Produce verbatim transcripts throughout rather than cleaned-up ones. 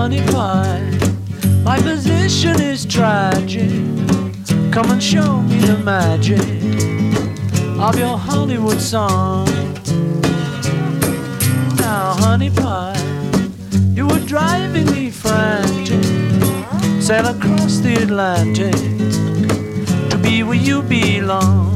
honey pie, my position is tragic. Come and show me the magic of your Hollywood song. Now, honey pie, you were driving me frantic. Sail across the Atlantic to be where you belong.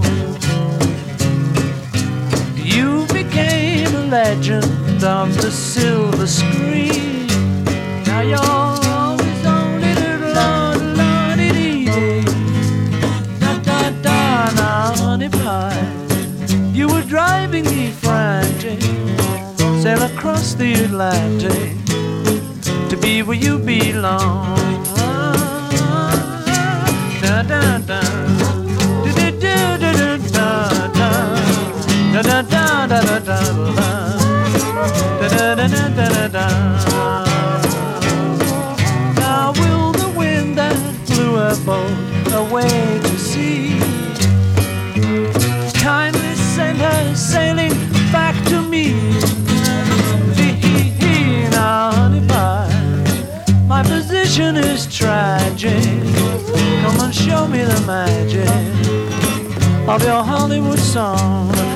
You became a legend of the silver screen. Now you're always only little Lord, Lordy dee. Da da da, now honey pie, you were driving me frantic. Sail across the Atlantic to be where you belong. Da da da, da da da da da da da da da da da da da da da. Now will the wind that blew a boat away to sea kindly send her sailing back to me? Now honey pie, my position is tragic. Come and show me the magic of your Hollywood song.